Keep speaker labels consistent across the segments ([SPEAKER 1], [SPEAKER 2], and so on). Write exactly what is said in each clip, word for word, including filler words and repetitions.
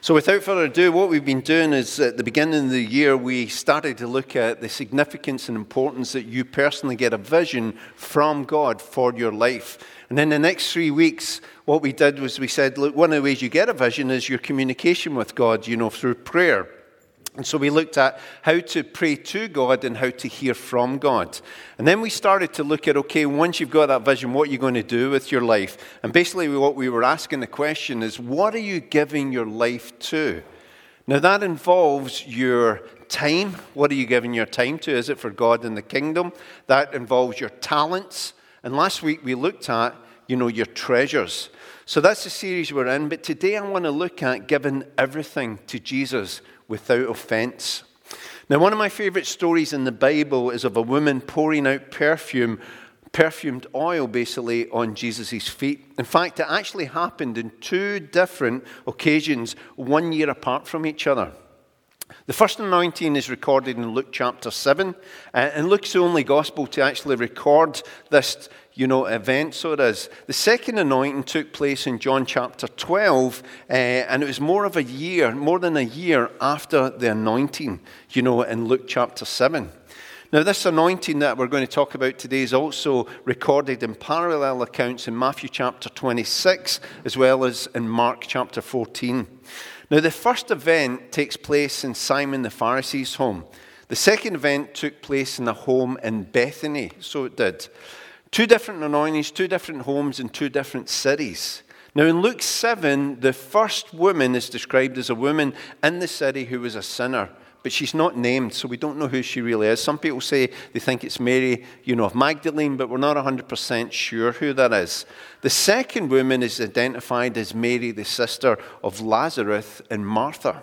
[SPEAKER 1] So without further ado, what we've been doing is at the beginning of the year, we started to look at the significance and importance that you personally get a vision from God for your life. And then the next three weeks, what we did was we said, look, one of the ways you get a vision is your communication with God, you know, through prayer. And so we looked at how to pray to God and how to hear from God. And then we started to look at, okay, once you've got that vision, what are you going to do with your life? And basically what we were asking the question is, what are you giving your life to? Now that involves your time. What are you giving your time to? Is it for God and the kingdom? That involves your talents. And last week we looked at, you know, your treasures. So that's the series we're in. But today I want to look at giving everything to Jesus without offense. Now, one of my favorite stories in the Bible is of a woman pouring out perfume, perfumed oil, basically, on Jesus' feet. In fact, it actually happened in two different occasions, one year apart from each other. The first anointing is recorded in Luke chapter seven, uh, and Luke's the only gospel to actually record this, you know, event, so it is. The second anointing took place in John chapter twelve, uh, and it was more of a year, more than a year after the anointing, you know, in Luke chapter seven. Now, this anointing that we're going to talk about today is also recorded in parallel accounts in Matthew chapter twenty-six, as well as in Mark chapter fourteen. Now, the first event takes place in Simon the Pharisee's home. The second event took place in a home in Bethany, so it did. Two different anointings, two different homes in two different cities. Now, in Luke seven, the first woman is described as a woman in the city who was a sinner. But she's not named, so we don't know who she really is. Some people say they think it's Mary, you know, of Magdalene, but we're not one hundred percent sure who that is. The second woman is identified as Mary, the sister of Lazarus and Martha.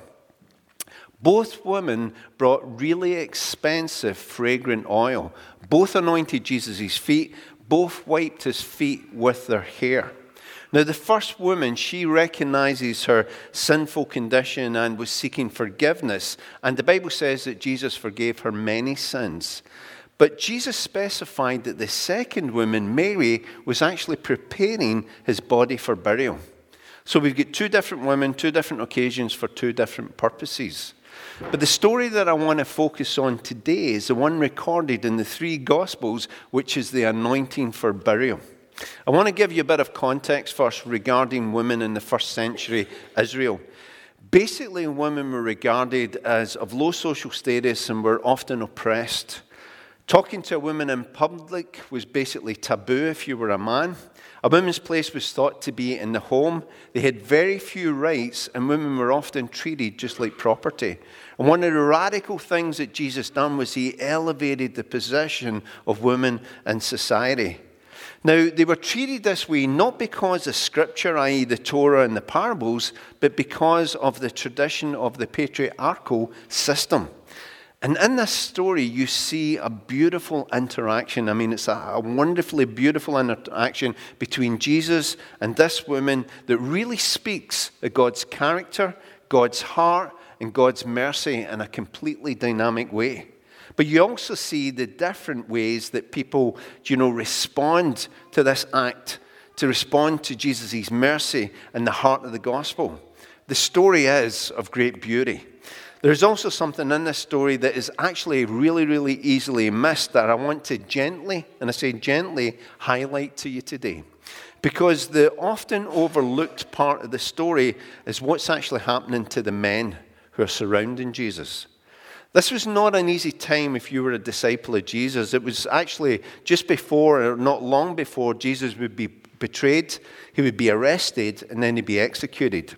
[SPEAKER 1] Both women brought really expensive, fragrant oil. Both anointed Jesus' feet. Both wiped his feet with their hair. Now, the first woman, she recognizes her sinful condition and was seeking forgiveness. And the Bible says that Jesus forgave her many sins. But Jesus specified that the second woman, Mary, was actually preparing his body for burial. So we've got two different women, two different occasions for two different purposes. But the story that I want to focus on today is the one recorded in the three Gospels, which is the anointing for burial. I want to give you a bit of context first regarding women in the first century Israel. Basically, women were regarded as of low social status and were often oppressed. Talking to a woman in public was basically taboo if you were a man. A woman's place was thought to be in the home. They had very few rights, and women were often treated just like property. And one of the radical things that Jesus done was he elevated the position of women in society. Now, they were treated this way not because of Scripture, that is the Torah and the parables, but because of the tradition of the patriarchal system. And in this story, you see a beautiful interaction. I mean, it's a, a wonderfully beautiful interaction between Jesus and this woman that really speaks of God's character, God's heart, and God's mercy in a completely dynamic way. But you also see the different ways that people, you know, respond to this act, to respond to Jesus' mercy and the heart of the gospel. The story is of great beauty. There's also something in this story that is actually really, really easily missed that I want to gently, and I say gently, highlight to you today. Because the often overlooked part of the story is what's actually happening to the men who are surrounding Jesus. This was not an easy time if you were a disciple of Jesus. It was actually just before, or not long before, Jesus would be betrayed, he would be arrested, and then he'd be executed.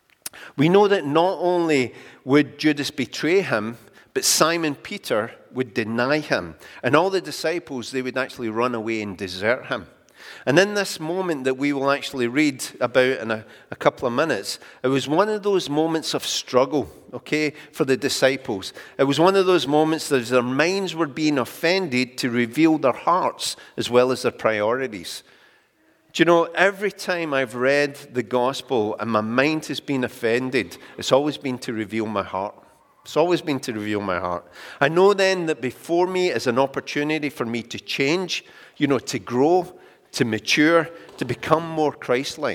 [SPEAKER 1] We know that not only would Judas betray him, but Simon Peter would deny him. And all the disciples, they would actually run away and desert him. And in this moment that we will actually read about in a, a couple of minutes, it was one of those moments of struggle, okay, for the disciples. It was one of those moments that their minds were being offended to reveal their hearts as well as their priorities. Do you know, every time I've read the gospel and my mind has been offended, it's always been to reveal my heart. It's always been to reveal my heart. I know then that before me is an opportunity for me to change, you know, to grow, to mature, to become more Christ-like.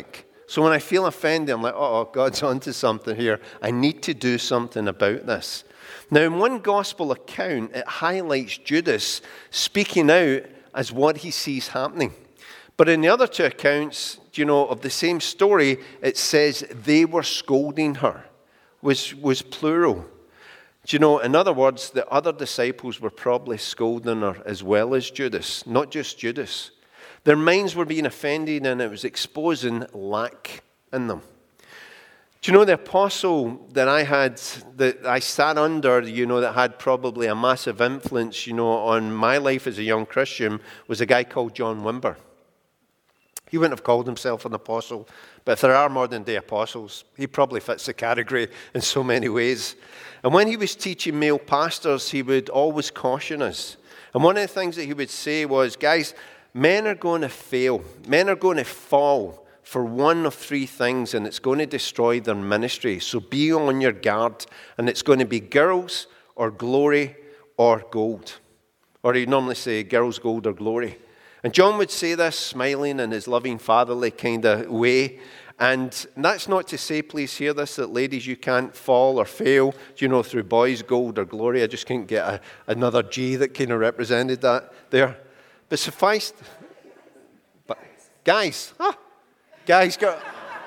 [SPEAKER 1] So when I feel offended, I'm like, oh, God's onto something here. I need to do something about this. Now, in one gospel account, it highlights Judas speaking out as what he sees happening. But in the other two accounts, you know, of the same story, it says they were scolding her, was, was plural. Do you know, in other words, the other disciples were probably scolding her as well as Judas, not just Judas. Their minds were being offended, and it was exposing lack in them. Do you know the apostle that I had, that I sat under, you know, that had probably a massive influence, you know, on my life as a young Christian was a guy called John Wimber. He wouldn't have called himself an apostle, but if there are modern day apostles, he probably fits the category in so many ways. And when he was teaching male pastors, he would always caution us. And one of the things that he would say was, guys, men are going to fail. Men are going to fall for one of three things, and it's going to destroy their ministry. So be on your guard, and it's going to be girls or glory or gold. Or he'd normally say girls, gold, or glory. And John would say this, smiling in his loving fatherly kind of way. And that's not to say, please hear this, that ladies, you can't fall or fail, you know, through boys, gold, or glory. I just couldn't get a, another G that kind of represented that there. But suffice, but guys, huh? Guys, got,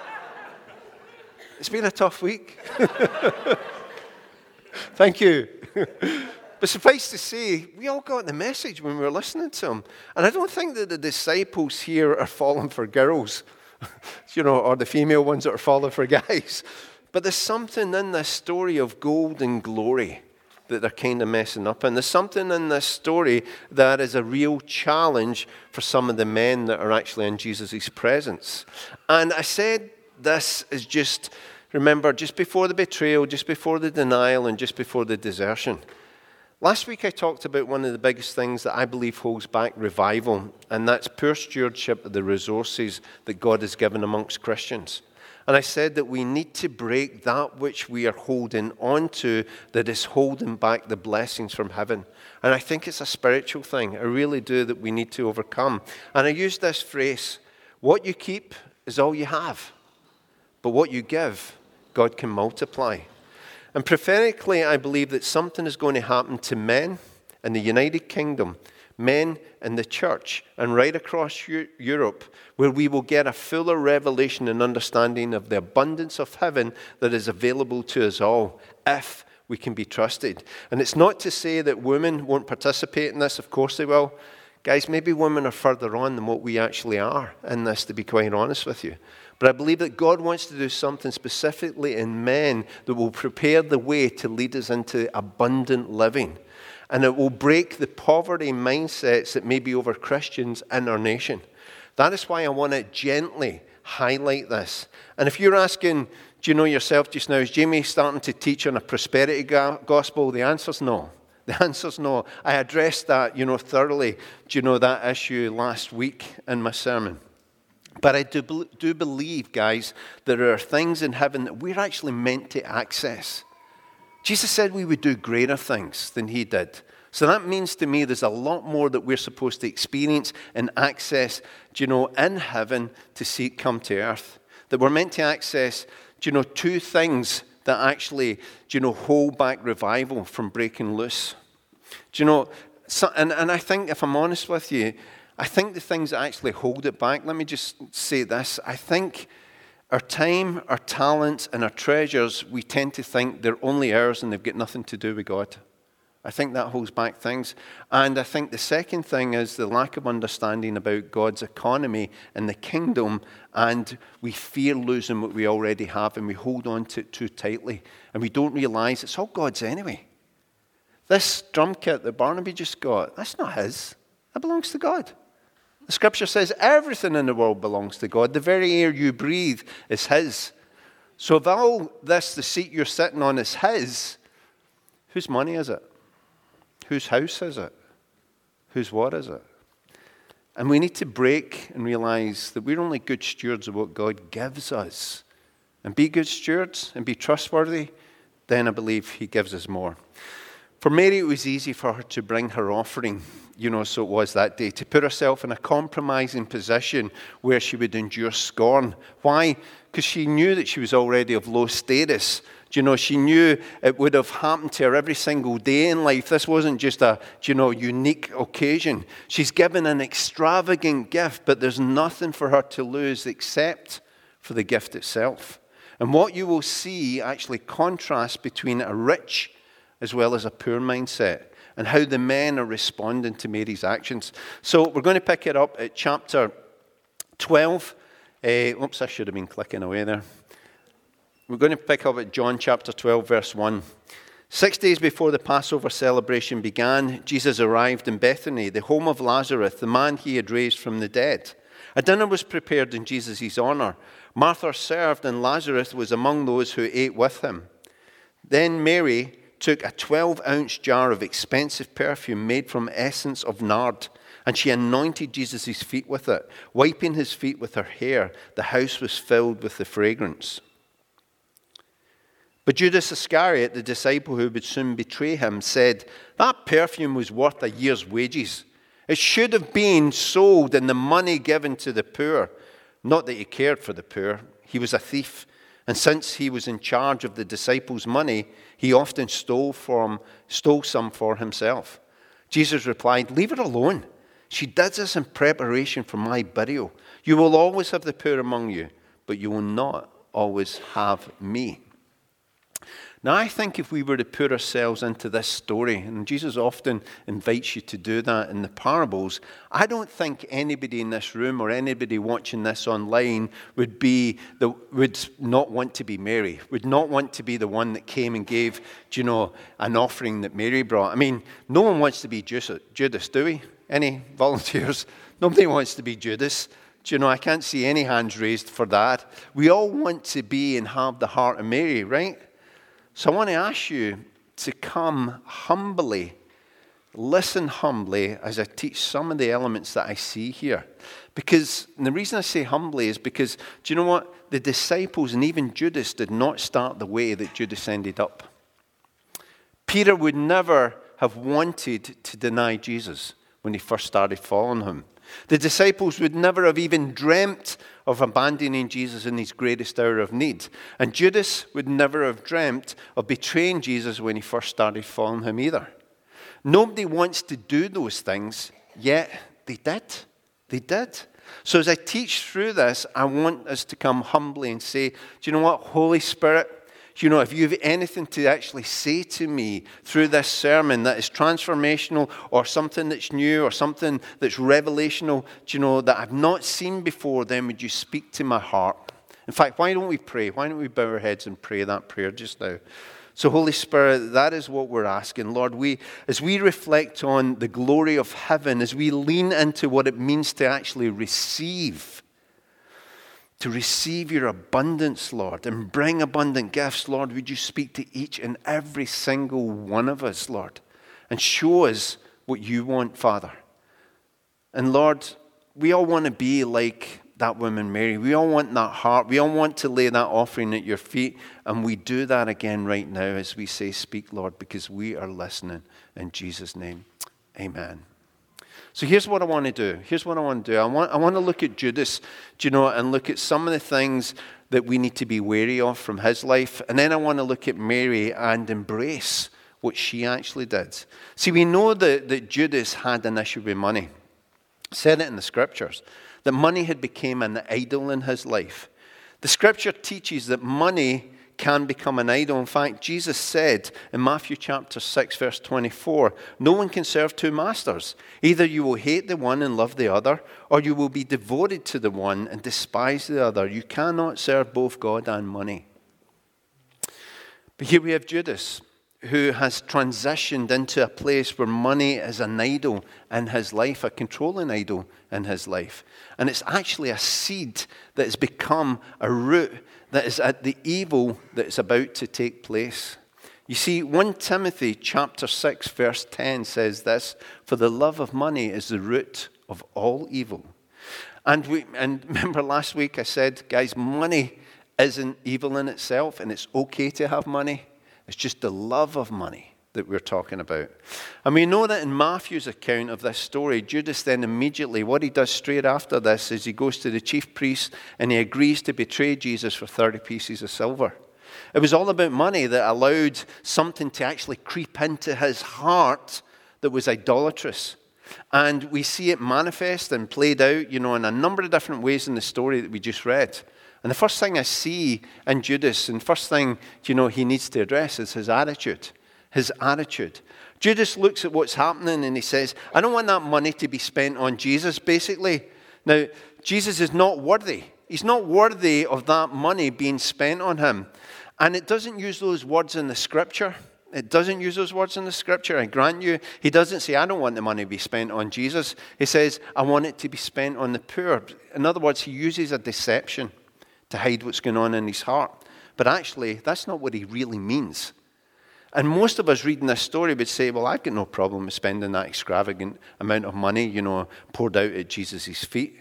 [SPEAKER 1] it's been a tough week. Thank you. But suffice to say, we all got the message when we were listening to him. And I don't think that the disciples here are falling for girls, you know, or the female ones that are falling for guys. But there's something in this story of gold and glory that they're kind of messing up. And there's something in this story that is a real challenge for some of the men that are actually in Jesus' presence. And I said this is just, remember, just before the betrayal, just before the denial, and just before the desertion. Last week I talked about one of the biggest things that I believe holds back revival, and that's poor stewardship of the resources that God has given amongst Christians. And I said that we need to break that which we are holding on to that is holding back the blessings from heaven. And I think it's a spiritual thing. I really do, that we need to overcome. And I use this phrase, what you keep is all you have. But what you give, God can multiply. And prophetically, I believe that something is going to happen to men in the United Kingdom, men in the church, and right across Europe, where we will get a fuller revelation and understanding of the abundance of heaven that is available to us all, if we can be trusted. And it's not to say that women won't participate in this. Of course they will. Guys, maybe women are further on than what we actually are in this, to be quite honest with you. But I believe that God wants to do something specifically in men that will prepare the way to lead us into abundant living. And it will break the poverty mindsets that may be over Christians in our nation. That is why I want to gently highlight this. And if you're asking, do you know yourself just now, is Jamie starting to teach on a prosperity gospel? The answer's no. The answer's no. I addressed that, you know, thoroughly, do you know, that issue last week in my sermon. But I do, do believe, guys, there are things in heaven that we're actually meant to access. Jesus said we would do greater things than he did. So that means to me there's a lot more that we're supposed to experience and access, do you know, in heaven to see it come to earth. That we're meant to access, do you know, two things that actually, do you know, hold back revival from breaking loose. Do you know, so, and, and I think, if I'm honest with you, I think the things that actually hold it back, let me just say this, I think our time, our talents, and our treasures, we tend to think they're only ours and they've got nothing to do with God. I think that holds back things. And I think the second thing is the lack of understanding about God's economy and the kingdom, and we fear losing what we already have, and we hold on to it too tightly, and we don't realize it's all God's anyway. This drum kit that Barnaby just got, that's not his. That belongs to God. The scripture says everything in the world belongs to God. The very air you breathe is his. So if all this, the seat you're sitting on, is his, whose money is it? Whose house is it? Whose what is it? And we need to break and realize that we're only good stewards of what God gives us. And be good stewards and be trustworthy, then I believe he gives us more. For Mary, it was easy for her to bring her offering. you know, so it was that day, to put herself in a compromising position where she would endure scorn. Why? Because she knew that she was already of low status. Do you know, she knew it would have happened to her every single day in life. This wasn't just a, do you know, unique occasion. She's given an extravagant gift, but there's nothing for her to lose except for the gift itself. And what you will see actually contrasts between a rich as well as a poor mindset and how the men are responding to Mary's actions. So we're going to pick it up at chapter twelve. Uh, oops, I should have been clicking away there. We're going to pick up at John chapter twelve, verse one. Six days before the Passover celebration began, Jesus arrived in Bethany, the home of Lazarus, the man he had raised from the dead. A dinner was prepared in Jesus' honor. Martha served, and Lazarus was among those who ate with him. Then Mary took a twelve-ounce jar of expensive perfume made from essence of nard, and she anointed Jesus' feet with it. Wiping his feet with her hair, the house was filled with the fragrance. But Judas Iscariot, the disciple who would soon betray him, said, "That perfume was worth a year's wages. It should have been sold and the money given to the poor." Not that he cared for the poor. He was a thief. And since he was in charge of the disciples' money, he often stole, from, stole some for himself. Jesus replied, "Leave her alone. She did this in preparation for my burial. You will always have the poor among you, but you will not always have me." Now, I think if we were to put ourselves into this story, and Jesus often invites you to do that in the parables, I don't think anybody in this room or anybody watching this online would be the, would not want to be Mary, would not want to be the one that came and gave, you know, an offering that Mary brought. I mean, no one wants to be Judas, do we? Any volunteers? Nobody wants to be Judas. Do you know, I can't see any hands raised for that. We all want to be and have the heart of Mary, right? So I want to ask you to come humbly, listen humbly as I teach some of the elements that I see here. Because, and the reason I say humbly is because, do you know what? The disciples and even Judas did not start the way that Judas ended up. Peter would never have wanted to deny Jesus when he first started following him. The disciples would never have even dreamt of abandoning Jesus in his greatest hour of need. And Judas would never have dreamt of betraying Jesus when he first started following him either. Nobody wants to do those things, yet they did. They did. So as I teach through this, I want us to come humbly and say, do you know what, Holy Spirit, you know, if you have anything to actually say to me through this sermon that is transformational or something that's new or something that's revelational, do you know, that I've not seen before, then would you speak to my heart? In fact, why don't we pray? Why don't we bow our heads and pray that prayer just now? So, Holy Spirit, that is what we're asking. Lord, we, as we reflect on the glory of heaven, as we lean into what it means to actually receive, to receive your abundance, Lord, and bring abundant gifts, Lord, would you speak to each and every single one of us, Lord, and show us what you want, Father. And Lord, we all want to be like that woman Mary. We all want that heart. We all want to lay that offering at your feet, and we do that again right now as we say, speak, Lord, because we are listening. In Jesus' name, amen. So here's what I want to do. Here's what I want to do. I want, I want to look at Judas, do you know, and look at some of the things that we need to be wary of from his life. And then I want to look at Mary and embrace what she actually did. See, we know that, that Judas had an issue with money. Said it in the scriptures, that money had become an idol in his life. The scripture teaches that money can become an idol. In fact, Jesus said in Matthew chapter six, verse twenty-four, "No one can serve two masters. Either you will hate the one and love the other, or you will be devoted to the one and despise the other. You cannot serve both God and money." But here we have Judas, who has transitioned into a place where money is an idol in his life, a controlling idol in his life. And it's actually a seed that has become a root that is at the evil that is about to take place. You see, First Timothy chapter six, verse ten says this, "For the love of money is the root of all evil." And we and remember last week I said, guys, money isn't evil in itself, and it's okay to have money. It's just the love of money that we're talking about. And we know that in Matthew's account of this story, Judas then immediately, what he does straight after this is he goes to the chief priests and he agrees to betray Jesus for thirty pieces of silver. It was all about money that allowed something to actually creep into his heart that was idolatrous. And we see it manifest and played out, you know, in a number of different ways in the story that we just read. And the first thing I see in Judas, and first thing, you know, he needs to address is his attitude. His attitude. Judas looks at what's happening and he says, I don't want that money to be spent on Jesus, basically. Now, Jesus is not worthy. He's not worthy of that money being spent on him. And it doesn't use those words in the scripture. It doesn't use those words in the scripture, I grant you. He doesn't say, I don't want the money to be spent on Jesus. He says, I want it to be spent on the poor. In other words, he uses a deception to hide what's going on in his heart. But actually, that's not what he really means. And most of us reading this story would say, well, I've got no problem with spending that extravagant amount of money, you know, poured out at Jesus' feet.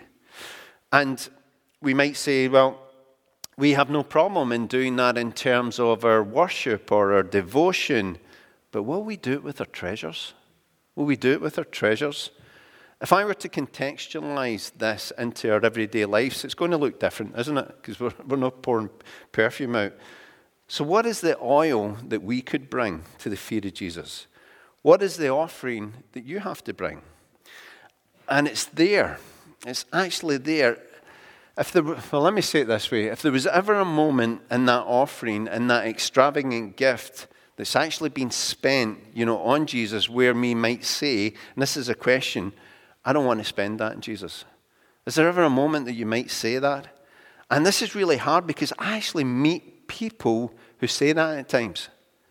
[SPEAKER 1] And we might say, well, we have no problem in doing that in terms of our worship or our devotion. But will we do it with our treasures? Will we do it with our treasures? If I were to contextualize this into our everyday lives, it's going to look different, isn't it? Because we're, we're not pouring perfume out. So what is the oil that we could bring to the feet of Jesus? What is the offering that you have to bring? And it's there. It's actually there. If there were, well, let me say it this way. If there was ever a moment in that offering, in that extravagant gift that's actually been spent, you know, on Jesus, where we might say, and this is a question, I don't want to spend that on Jesus. Is there ever a moment that you might say that? And this is really hard because I actually meet people who say that at times.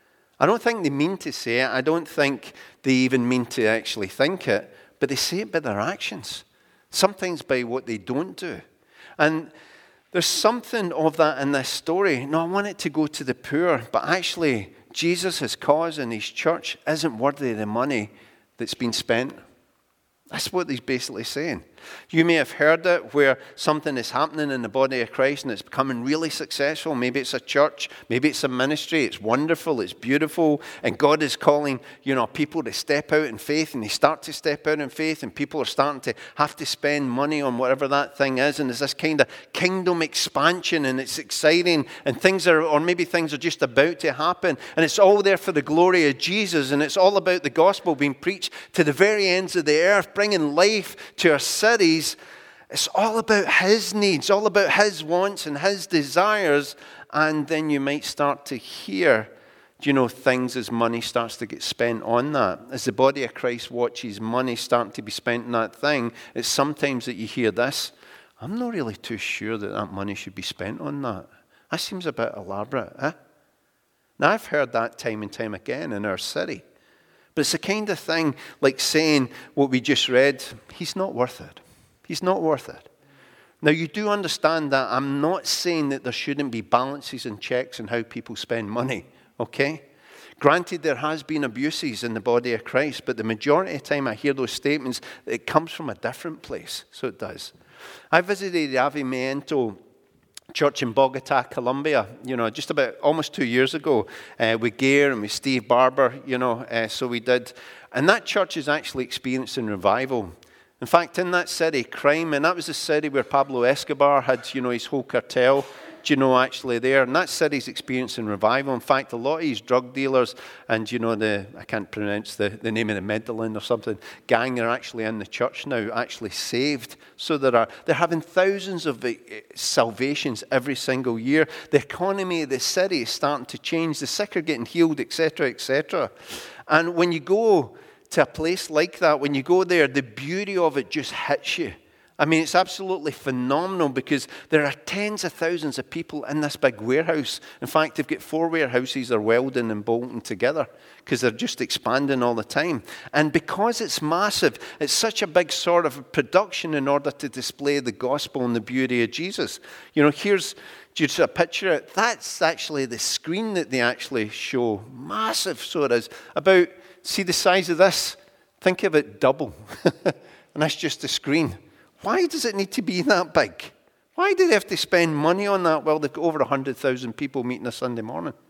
[SPEAKER 1] I don't think they mean to say it. I don't think they even mean to actually think it. But they say it by their actions. Sometimes by what they don't do. And there's something of that in this story. No, I want it to go to the poor. But actually, Jesus' cause in his church isn't worthy of the money that's been spent. That's what he's basically saying. You may have heard it where something is happening in the body of Christ and it's becoming really successful. Maybe it's a church, maybe it's a ministry. It's wonderful, it's beautiful, and God is calling, you know, people to step out in faith, and they start to step out in faith, and people are starting to have to spend money on whatever that thing is, and there's this kind of kingdom expansion, and it's exciting, and things are, or maybe things are just about to happen, and it's all there for the glory of Jesus, and it's all about the gospel being preached to the very ends of the earth, bringing life to our cities. It's all about his needs, all about his wants and his desires. And then you might start to hear, you know, things as money starts to get spent on that. As the body of Christ watches money starting to be spent on that thing, it's sometimes that you hear this, I'm not really too sure that that money should be spent on that. That seems a bit elaborate, eh? Now, I've heard that time and time again in our city. But it's the kind of thing like saying what we just read, he's not worth it. He's not worth it. Now, you do understand that I'm not saying that there shouldn't be balances and checks in how people spend money, okay? Granted, there has been abuses in the body of Christ, but the majority of the time I hear those statements, it comes from a different place, so it does. I visited the Avivamiento church in Bogota, Colombia, you know, just about almost two years ago uh, with Gare and with Steve Barber, you know, uh, so we did. And that church is actually experiencing revival. In fact, in that city, crime, and that was the city where Pablo Escobar had, you know, his whole cartel, you know, actually there. And that city's experiencing revival. In fact, a lot of these drug dealers and, you know, the, I can't pronounce the, the name of the Medellin or something, gang are actually in the church now, actually saved. So there are, they're having thousands of salvations every single year. The economy of the city is starting to change. The sick are getting healed, et cetera, et cetera. And when you go to a place like that, when you go there, the beauty of it just hits you. I mean, it's absolutely phenomenal because there are tens of thousands of people in this big warehouse. In fact, they've got four warehouses they're welding and bolting together because they're just expanding all the time. And because it's massive, it's such a big sort of production in order to display the gospel and the beauty of Jesus. You know, here's just a picture. That's actually the screen that they actually show. Massive, so it is. About, see the size of this? Think of it double. And that's just the screen. Why does it need to be that big? Why do they have to spend money on that? Well, they've got over one hundred thousand people meeting a Sunday morning.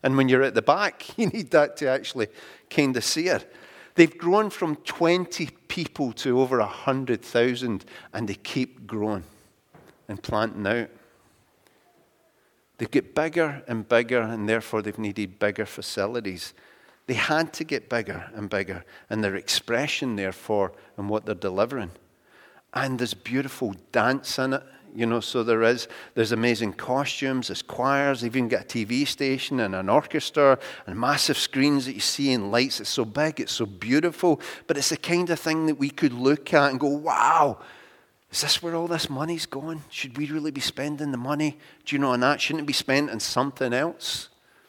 [SPEAKER 1] And when you're at the back, you need that to actually kind of see it. They've grown from twenty people to over one hundred thousand, and they keep growing and planting out. They get bigger and bigger, and therefore they've needed bigger facilities. They had to get bigger and bigger, and their expression, therefore, and what they're delivering. And there's beautiful dance in it. You know, so there is, there's amazing costumes, there's choirs, they've even got a T V station and an orchestra and massive screens that you see and lights. It's so big, it's so beautiful, but it's the kind of thing that we could look at and go, wow, is this where all this money's going? Should we really be spending the money, do you know, on that? Shouldn't it be spent on something else?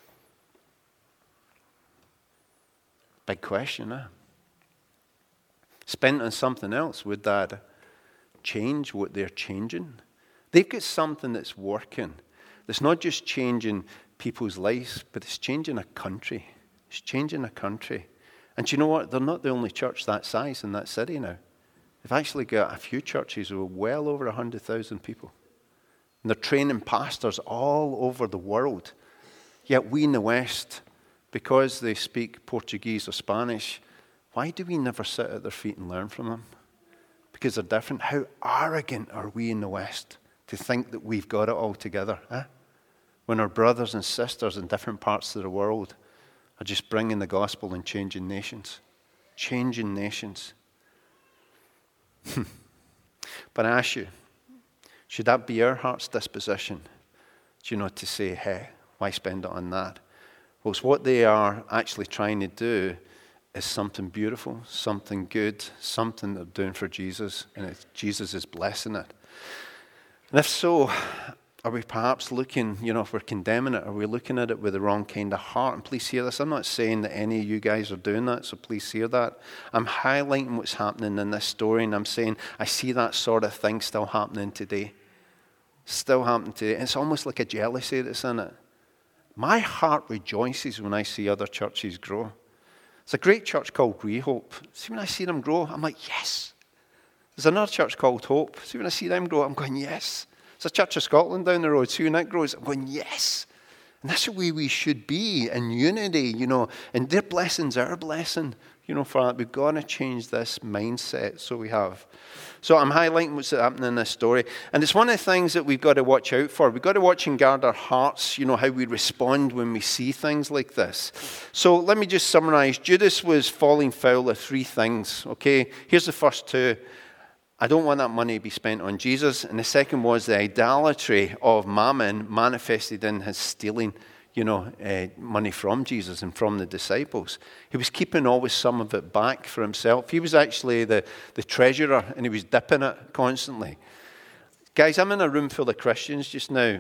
[SPEAKER 1] Big question, eh? Spent on something else, would that change what they're changing? They've got something that's working. That's not just changing people's lives, but it's changing a country. It's changing a country. And do you know what? They're not the only church that size in that city now. They've actually got a few churches who are well over one hundred thousand people. And they're training pastors all over the world. Yet we in the West, because they speak Portuguese or Spanish, why do we never sit at their feet and learn from them? Because they're different. How arrogant are we in the West to think that we've got it all together, eh? When our brothers and sisters in different parts of the world are just bringing the gospel and changing nations. Changing nations. But I ask you, should that be our heart's disposition? Do you know, to say, hey, why spend it on that? Well, it's what they are actually trying to do is something beautiful, something good, something they're doing for Jesus, and it's, Jesus is blessing it. And if so, are we perhaps looking, you know, if we're condemning it, are we looking at it with the wrong kind of heart? And please hear this. I'm not saying that any of you guys are doing that, so please hear that. I'm highlighting what's happening in this story, and I'm saying I see that sort of thing still happening today. Still happening today. It's almost like a jealousy that's in it. My heart rejoices when I see other churches grow. There's a great church called Rehope. See, when I see them grow, I'm like, yes. There's another church called Hope. See, when I see them grow, I'm going, yes. There's a Church of Scotland down the road. See, when that grows, I'm going, yes. And that's the way we should be in unity, you know. And their blessing's our blessing, you know, for that. We've got to change this mindset, so we have. So I'm highlighting what's happening in this story. And it's one of the things that we've got to watch out for. We've got to watch and guard our hearts, you know, how we respond when we see things like this. So let me just summarize. Judas was falling foul of three things, okay? Here's the first two. I don't want that money to be spent on Jesus. And the second was the idolatry of mammon manifested in his stealing, you know, uh, money from Jesus and from the disciples. He was keeping always some of it back for himself. He was actually the, the treasurer, and he was dipping it constantly. Guys, I'm in a room full of Christians just now.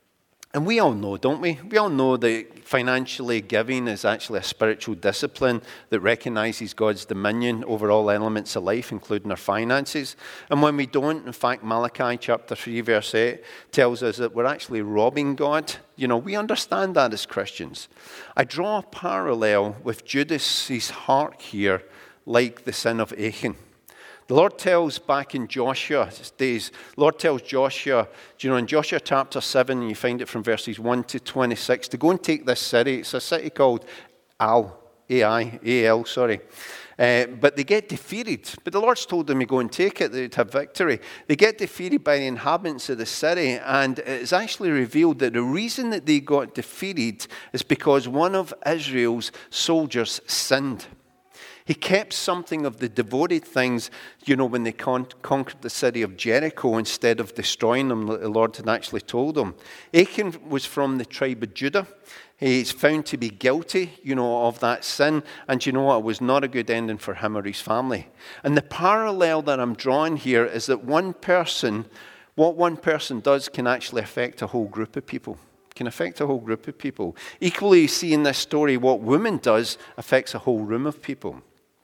[SPEAKER 1] And we all know, don't we? We all know that financially giving is actually a spiritual discipline that recognizes God's dominion over all elements of life, including our finances. And when we don't, in fact, Malachi chapter three, verse eight tells us that we're actually robbing God. You know, we understand that as Christians. I draw a parallel with Judas's heart here, like the sin of Achan. The Lord tells back in Joshua's days, the Lord tells Joshua, do you know, in Joshua chapter seven, and you find it from verses one to twenty-six, to go and take this city. It's a city called Al, A I, A L, sorry. Uh, but they get defeated. But the Lord's told them to go and take it, they'd have victory. They get defeated by the inhabitants of the city, and it's actually revealed that the reason that they got defeated is because one of Israel's soldiers sinned. He kept something of the devoted things, you know, when they con- conquered the city of Jericho instead of destroying them, the Lord had actually told them. Achan was from the tribe of Judah. He's found to be guilty, you know, of that sin. And you know what? It was not a good ending for him or his family. And the parallel that I'm drawing here is that one person, what one person does can actually affect a whole group of people. Can affect a whole group of people. Equally, you see in this story, what woman does affects a whole room of people.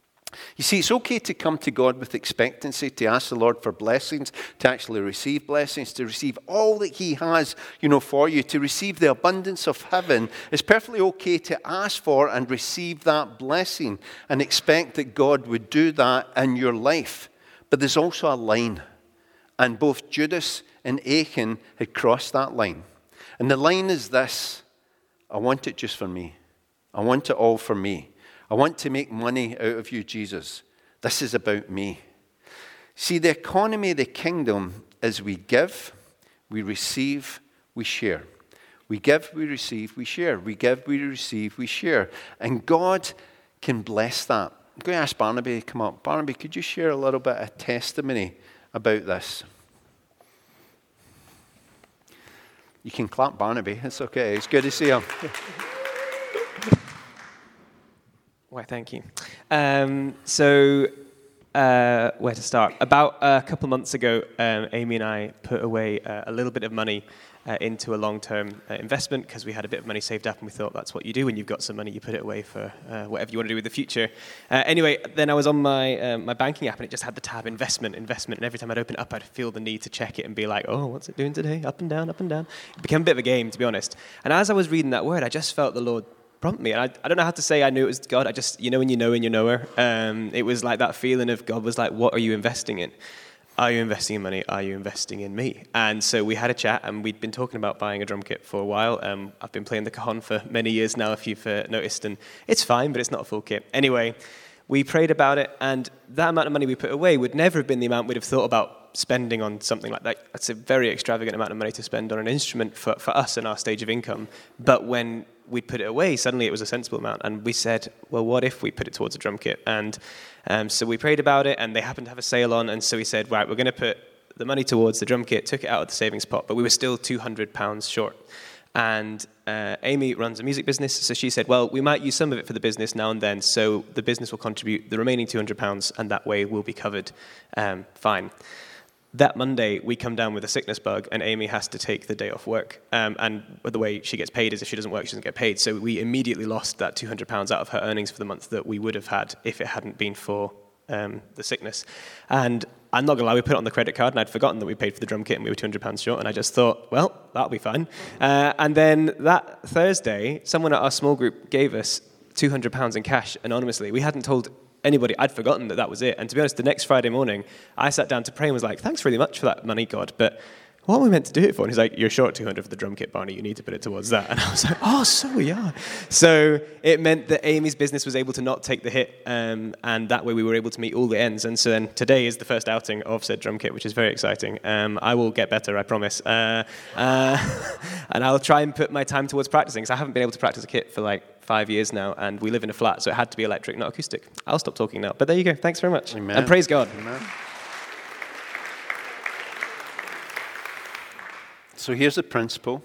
[SPEAKER 1] You see, it's okay to come to God with expectancy, to ask the Lord for blessings, to actually receive blessings, to receive all that He has, you know, for you, to receive the abundance of heaven. It's perfectly okay to ask for and receive that blessing and expect that God would do that in your life. But there's also a line, and both Judas and Achan had crossed that line. And the line is this: I want it just for me. I want it all for me. I want to make money out of you, Jesus. This is about me. See, the economy of the kingdom is we give, we receive, we share. We give, we receive, we share. We give, we receive, we share. And God can bless that. I'm going to ask Barnaby to come up. Barnaby, could you share a little bit of testimony about this? You can clap Barnaby. It's okay. It's good to see him.
[SPEAKER 2] Why, thank you. Um, so, uh, where to start? About a couple of months ago, um, Amy and I put away uh, a little bit of money uh, into a long-term uh, investment because we had a bit of money saved up, and we thought that's what you do when you've got some money. You put it away for uh, whatever you want to do with the future. Uh, anyway, then I was on my um, my banking app, and it just had the tab investment, investment, and every time I'd open it up, I'd feel the need to check it and be like, oh, what's it doing today? Up and down, up and down. It became a bit of a game, to be honest. And as I was reading that word, I just felt the Lord prompt me. And I, I don't know how to say I knew it was God. I just, you know when you know and you know her. Um, it was like that feeling of God was like, what are you investing in? Are you investing in money? Are you investing in me? And so we had a chat, and we'd been talking about buying a drum kit for a while. Um, I've been playing the cajon for many years now, if you've uh, noticed, and it's fine, but it's not a full kit. Anyway, we prayed about it, and that amount of money we put away would never have been the amount we'd have thought about spending on something like that. That's a very extravagant amount of money to spend on an instrument for, for us in our stage of income. But when we'd put it away, suddenly it was a sensible amount. And we said, well, what if we put it towards a drum kit? And um, so we prayed about it, and they happened to have a sale on. And so we said, right, we're going to put the money towards the drum kit, took it out of the savings pot, but we were still two hundred pounds short. And uh, Amy runs a music business, so she said, well, we might use some of it for the business now and then, so the business will contribute the remaining two hundred pounds, and that way we'll be covered um, fine. That Monday, we come down with a sickness bug, and Amy has to take the day off work. Um, and the way she gets paid is if she doesn't work, she doesn't get paid. So we immediately lost that two hundred pounds out of her earnings for the month that we would have had if it hadn't been for um, the sickness. And I'm not going to lie, we put it on the credit card, and I'd forgotten that we paid for the drum kit, and we were two hundred pounds short, and I just thought, well, that'll be fine. Uh, and then that Thursday, someone at our small group gave us two hundred pounds in cash anonymously. We hadn't told anybody. I'd forgotten that that was it. And to be honest, the next Friday morning, I sat down to pray and was like, thanks really much for that money, God, but what are we meant to do it for? And he's like, you're short two hundred for the drum kit, Barney. You need to put it towards that. And I was like, oh, so we are. So it meant that Amy's business was able to not take the hit, um, and that way we were able to meet all the ends. And so then today is the first outing of said drum kit, which is very exciting. Um, I will get better, I promise. Uh, uh, and I'll try and put my time towards practicing, because I haven't been able to practice a kit for like five years now, and we live in a flat, so it had to be electric, not acoustic. I'll stop talking now. But there you go. Thanks very much.
[SPEAKER 1] Amen.
[SPEAKER 2] And praise God.
[SPEAKER 1] Amen. So here's the principle.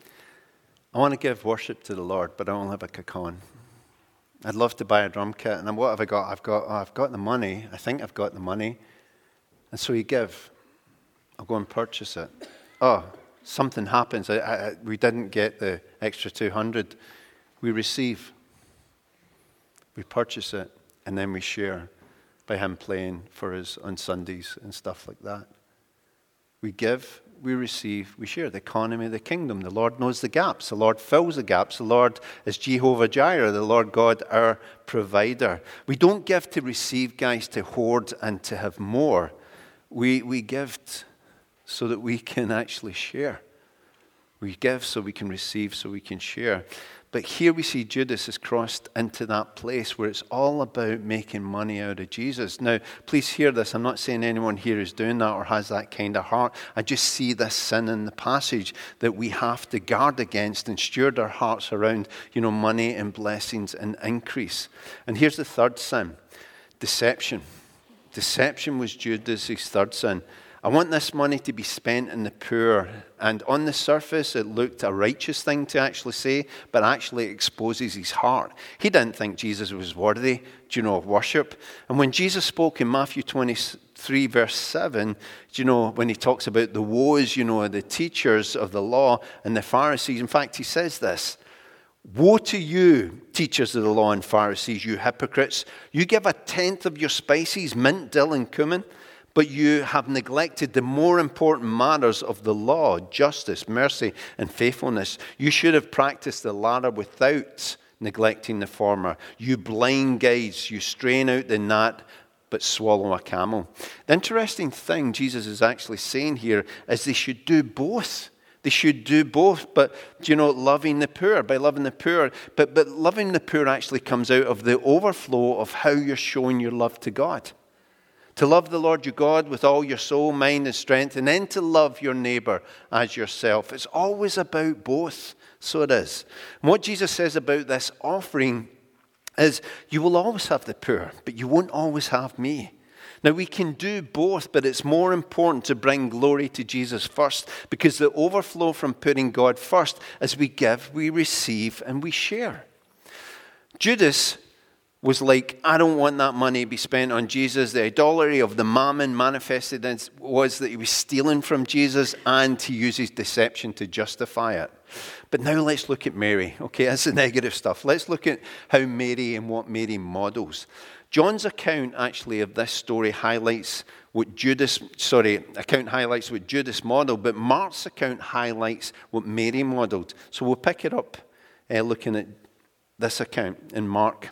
[SPEAKER 1] I want to give worship to the Lord, but I don't have a cajon. I'd love to buy a drum kit, and what have I got? I've got, oh, I've got the money. I think I've got the money. And so you give. I'll go and purchase it. Oh, something happens. I, I, we didn't get the extra two hundred. We receive. We purchase it, and then we share by him playing for us on Sundays and stuff like that. We give, we receive, we share. The economy of the kingdom. The Lord knows the gaps. The Lord fills the gaps. The Lord is Jehovah Jireh, the Lord God, our provider. We don't give to receive, guys, to hoard and to have more. We, we give t- so that we can actually share. We give so we can receive, so we can share. But here we see Judas has crossed into that place where it's all about making money out of Jesus. Now, please hear this. I'm not saying anyone here is doing that or has that kind of heart. I just see this sin in the passage that we have to guard against and steward our hearts around, you know, money and blessings and increase. And here's the third sin, deception. Deception was Judas' third sin. I want this money to be spent in the poor. And on the surface, it looked a righteous thing to actually say, but actually it exposes his heart. He didn't think Jesus was worthy, do you know, of worship. And when Jesus spoke in Matthew twenty-three, verse seven, do you know, when he talks about the woes, you know, the teachers of the law and the Pharisees, in fact, he says this, woe to you, teachers of the law and Pharisees, you hypocrites. You give a tenth of your spices, mint, dill, and cumin, but you have neglected the more important matters of the law, justice, mercy, and faithfulness. You should have practiced the latter without neglecting the former. You blind guides, you strain out the gnat, but swallow a camel. The interesting thing Jesus is actually saying here is they should do both. They should do both, but, you know, loving the poor, by loving the poor. But, but loving the poor actually comes out of the overflow of how you're showing your love to God. To love the Lord your God with all your soul, mind, and strength, and then to love your neighbor as yourself. It's always about both. So it is. And what Jesus says about this offering is, you will always have the poor, but you won't always have me. Now, we can do both, but it's more important to bring glory to Jesus first, because the overflow from putting God first, as we give, we receive, and we share. Judas was like, I don't want that money to be spent on Jesus. The idolatry of the mammon manifested as was that he was stealing from Jesus, and he uses deception to justify it. But now let's look at Mary. Okay, that's the negative stuff. Let's look at how Mary and what Mary models. John's account actually of this story highlights what Judas, sorry, account highlights what Judas modeled, but Mark's account highlights what Mary modeled. So we'll pick it up uh, looking at this account in Mark.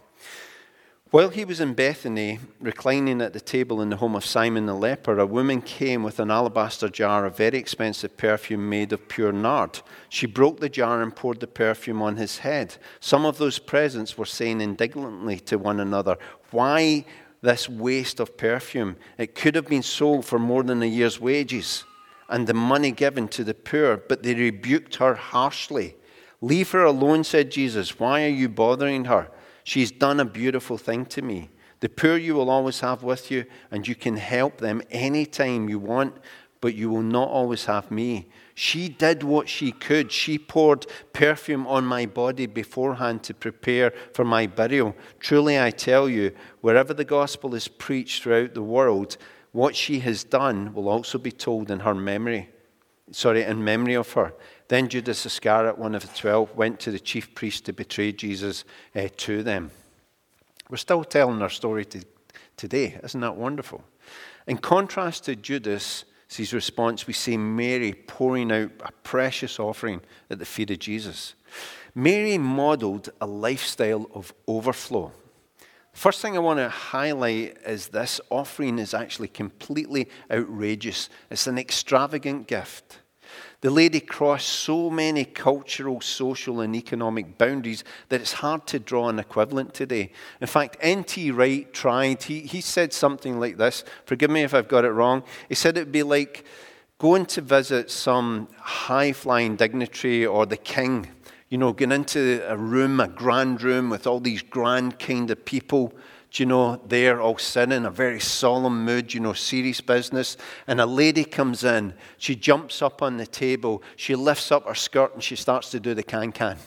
[SPEAKER 1] While he was in Bethany, reclining at the table in the home of Simon the leper, a woman came with an alabaster jar of very expensive perfume made of pure nard. She broke the jar and poured the perfume on his head. Some of those present were saying indignantly to one another, why this waste of perfume? It could have been sold for more than a year's wages and the money given to the poor. But they rebuked her harshly. Leave her alone, said Jesus. Why are you bothering her? She's done a beautiful thing to me. The poor you will always have with you, and you can help them anytime you want, but you will not always have me. She did what she could. She poured perfume on my body beforehand to prepare for my burial. Truly I tell you, wherever the gospel is preached throughout the world, what she has done will also be told in her memory. Sorry, in memory of her. Then Judas Iscariot, one of the twelve, went to the chief priests to betray Jesus uh, to them. We're still telling our story to, today. Isn't that wonderful? In contrast to Judas' response, we see Mary pouring out a precious offering at the feet of Jesus. Mary modeled a lifestyle of overflow. First thing I want to highlight is this offering is actually completely outrageous. It's an extravagant gift. The lady crossed so many cultural, social, and economic boundaries that it's hard to draw an equivalent today. In fact, N T Wright tried, he, he said something like this. Forgive me if I've got it wrong. He said it would be like going to visit some high-flying dignitary or the king, you know, going into a room, a grand room with all these grand kind of people, you know, there all sitting in a very solemn mood, you know, serious business. And a lady comes in, she jumps up on the table, she lifts up her skirt and she starts to do the can-can.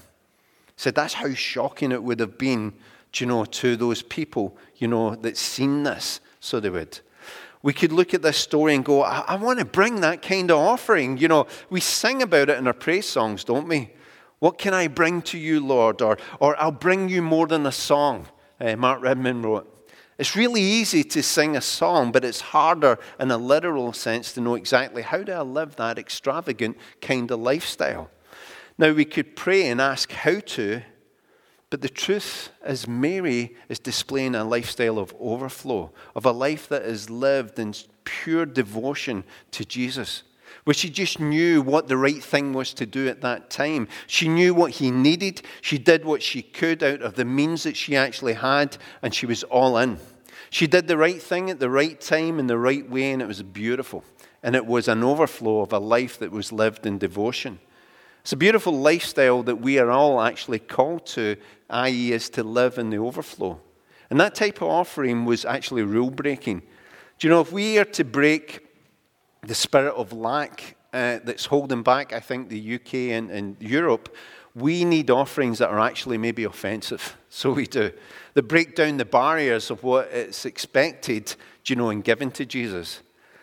[SPEAKER 1] So that's how shocking it would have been, you know, to those people, you know, that seen this. So they would. We could look at this story and go, I, I want to bring that kind of offering. You know, we sing about it in our praise songs, don't we? What can I bring to you, Lord? Or, or I'll bring you more than a song. Uh, Mark Redmond wrote. It's really easy to sing a song, but it's harder in a literal sense to know exactly how do I live that extravagant kind of lifestyle. Now, we could pray and ask how to, but the truth is Mary is displaying a lifestyle of overflow, of a life that is lived in pure devotion to Jesus, where she just knew what the right thing was to do at that time. She knew what he needed. She did what she could out of the means that she actually had, and she was all in. She did the right thing at the right time in the right way, and it was beautiful. And it was an overflow of a life that was lived in devotion. It's a beautiful lifestyle that we are all actually called to, that is is to live in the overflow. And that type of offering was actually rule-breaking. Do you know, if we are to break the spirit of lack uh, that's holding back, I think, the U K and, and Europe, we need offerings that are actually maybe offensive. So we do. That break down the barriers of what it's expected, do you know, in giving to Jesus.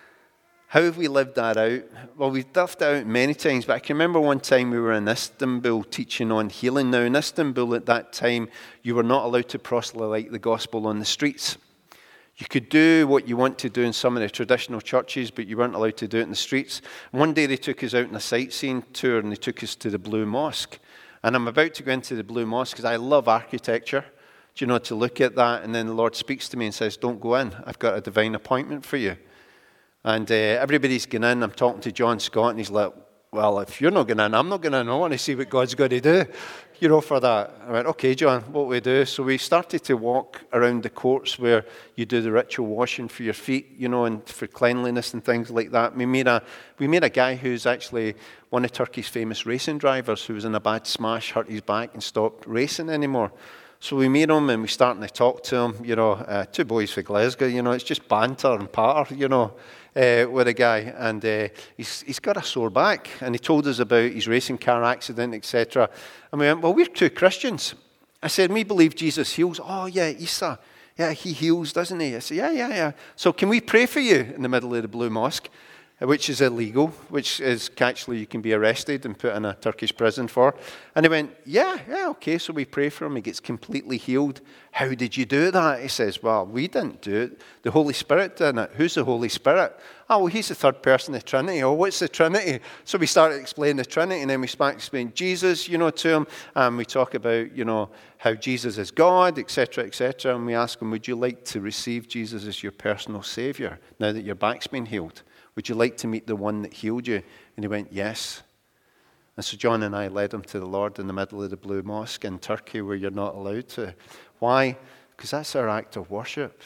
[SPEAKER 1] How have we lived that out? Well, we've lived it out many times, but I can remember one time we were in Istanbul teaching on healing. Now, in Istanbul at that time, you were not allowed to proselyte the gospel on the streets. You could do what you want to do in some of the traditional churches, but you weren't allowed to do it in the streets. One day they took us out on a sightseeing tour and they took us to the Blue Mosque. And I'm about to go into the Blue Mosque because I love architecture, do you know, to look at that. And then the Lord speaks to me and says, don't go in. I've got a divine appointment for you. And uh, everybody's gone in. I'm talking to John Scott and he's like, well, if you're not going in, I'm not going in. I want to see what God's going to do, you know, for that. I went, okay, John, what we do? So we started to walk around the courts where you do the ritual washing for your feet, you know, and for cleanliness and things like that. We made a, we made a guy who's actually one of Turkey's famous racing drivers who was in a bad smash, hurt his back and stopped racing anymore. So we meet him and we starting to talk to him, you know, uh, two boys from Glasgow, you know, it's just banter and patter, you know, uh, with a guy. And uh, he's, he's got a sore back. And he told us about his racing car accident, et cetera. And we went, well, we're two Christians. I said, we believe Jesus heals. Oh, yeah, Isa. Yeah, he heals, doesn't he? I said, yeah, yeah, yeah. So can we pray for you in the middle of the Blue Mosque? Which is illegal, which is actually you can be arrested and put in a Turkish prison for. And he went, yeah, yeah, okay, so we pray for him. He gets completely healed. How did you do that? He says, well, we didn't do it. The Holy Spirit did it. Who's the Holy Spirit? Oh, well, he's the third person of the Trinity. Oh, what's the Trinity? So we started explaining the Trinity, and then we started explaining Jesus, you know, to him. And we talk about, you know, how Jesus is God, et cetera, et cetera. And we ask him, would you like to receive Jesus as your personal Savior now that your back's been healed? Would you like to meet the one that healed you? And he went, yes. And so John and I led him to the Lord in the middle of the Blue Mosque in Turkey where you're not allowed to. Why? Because that's our act of worship.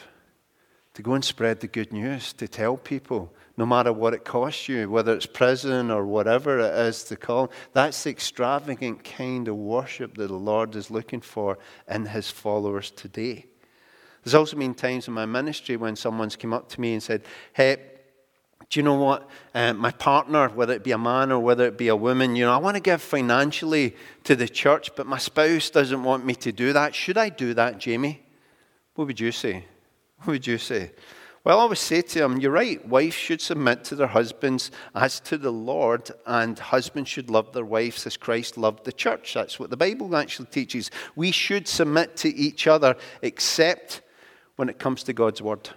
[SPEAKER 1] To go and spread the good news, to tell people, no matter what it costs you, whether it's prison or whatever it is to call. That's the extravagant kind of worship that the Lord is looking for in his followers today. There's also been times in my ministry when someone's come up to me and said, hey, do you know what? Uh, my partner, whether it be a man or whether it be a woman, you know, I want to give financially to the church, but my spouse doesn't want me to do that. Should I do that, Jamie? What would you say? What would you say? Well, I always say to him, you're right. Wives should submit to their husbands as to the Lord, and husbands should love their wives as Christ loved the church. That's what the Bible actually teaches. We should submit to each other, except when it comes to God's word.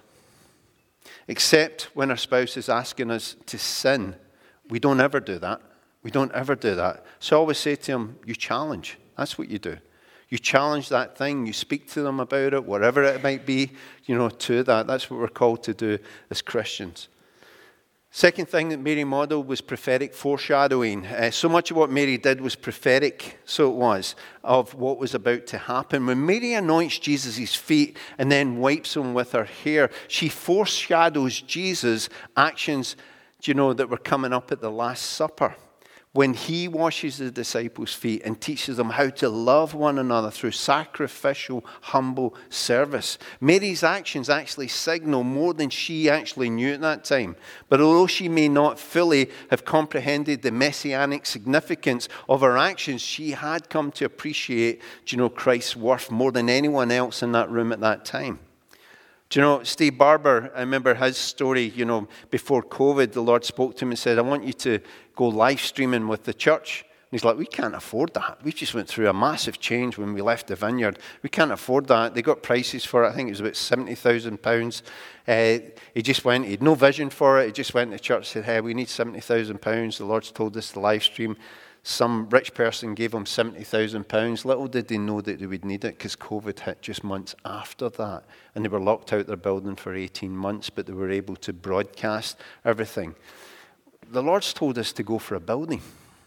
[SPEAKER 1] Except when our spouse is asking us to sin. We don't ever do that. We don't ever do that. So I always say to him, you challenge. That's what you do. You challenge that thing. You speak to them about it, whatever it might be, you know, to that. That's what we're called to do as Christians. Second thing that Mary modeled was prophetic foreshadowing. Uh, so much of what Mary did was prophetic, so it was, of what was about to happen. When Mary anoints Jesus' feet and then wipes them with her hair, she foreshadows Jesus' actions, you know, that were coming up at the Last Supper. When he washes the disciples' feet and teaches them how to love one another through sacrificial, humble service. Mary's actions actually signal more than she actually knew at that time. But although she may not fully have comprehended the messianic significance of her actions, she had come to appreciate, you know, Christ's worth more than anyone else in that room at that time. Do you know, Steve Barber, I remember his story, you know, before COVID, the Lord spoke to him and said, I want you to go live streaming with the church. And he's like, we can't afford that. We just went through a massive change when we left the vineyard. We can't afford that. They got prices for it. I think it was about seventy thousand pounds. Uh, he just went, he had no vision for it. He just went to the church and said, hey, we need seventy thousand pounds. The Lord's told us to live stream. Some rich person gave him seventy thousand pounds. Little did they know that they would need it because COVID hit just months after that. And they were locked out their building for eighteen months, but they were able to broadcast everything. The Lord's told us to go for a building.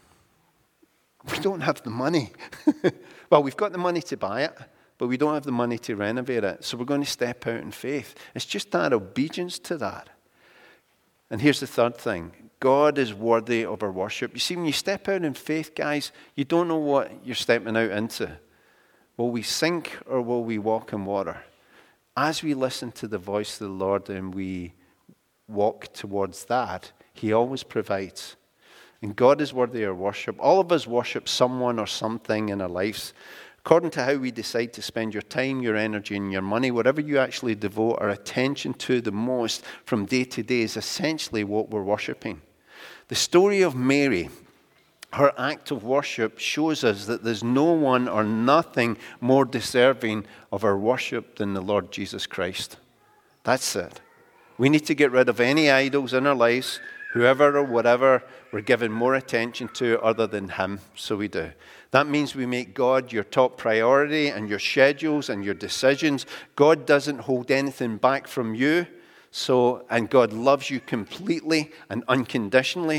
[SPEAKER 1] We don't have the money. Well, we've got the money to buy it, but we don't have the money to renovate it. So we're going to step out in faith. It's just that obedience to that. And here's the third thing. God is worthy of our worship. You see, when you step out in faith, guys, you don't know what you're stepping out into. Will we sink or will we walk in water? As we listen to the voice of the Lord and we walk towards that, he always provides. And God is worthy of our worship. All of us worship someone or something in our lives. According to how we decide to spend your time, your energy, and your money, whatever you actually devote our attention to the most from day to day is essentially what we're worshiping. The story of Mary, her act of worship, shows us that there's no one or nothing more deserving of our worship than the Lord Jesus Christ. That's it. We need to get rid of any idols in our lives, whoever or whatever we're giving more attention to other than him. So we do. That means we make God your top priority and your schedules and your decisions. God doesn't hold anything back from you. So, and God loves you completely and unconditionally.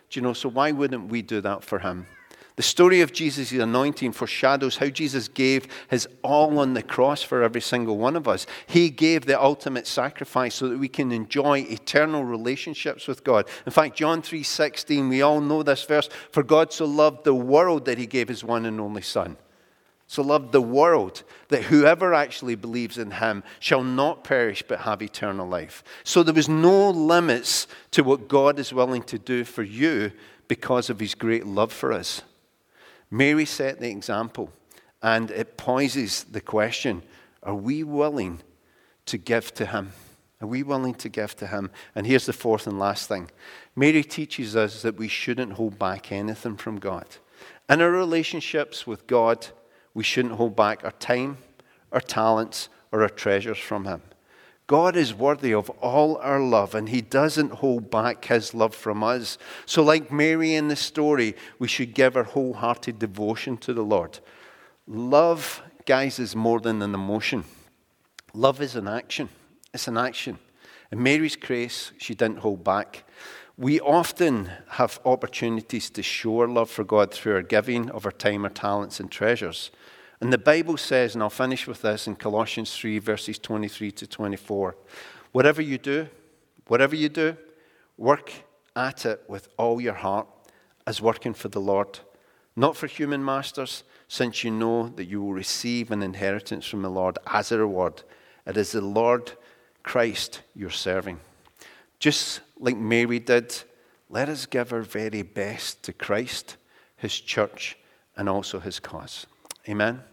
[SPEAKER 1] Do you know, so why wouldn't we do that for him? The story of Jesus' anointing foreshadows how Jesus gave his all on the cross for every single one of us. He gave the ultimate sacrifice so that we can enjoy eternal relationships with God. In fact, John three sixteen, we all know this verse. For God so loved the world that he gave his one and only Son. So loved the world that whoever actually believes in him shall not perish but have eternal life. So there was no limits to what God is willing to do for you because of his great love for us. Mary set the example, and it poses the question, are we willing to give to him? Are we willing to give to him? And here's the fourth and last thing. Mary teaches us that we shouldn't hold back anything from God. In our relationships with God, we shouldn't hold back our time, our talents, or our treasures from him. God is worthy of all our love, and he doesn't hold back his love from us. So like Mary in the story, we should give our wholehearted devotion to the Lord. Love, guys, is more than an emotion. Love is an action. It's an action. In Mary's case, she didn't hold back. We often have opportunities to show our love for God through our giving of our time, our talents, and treasures. And the Bible says, and I'll finish with this in Colossians three, verses twenty-three to twenty-four, whatever you do, whatever you do, work at it with all your heart as working for the Lord, not for human masters, since you know that you will receive an inheritance from the Lord as a reward. It is the Lord Christ you're serving. Just like Mary did, let us give our very best to Christ, his church, and also his cause. Amen.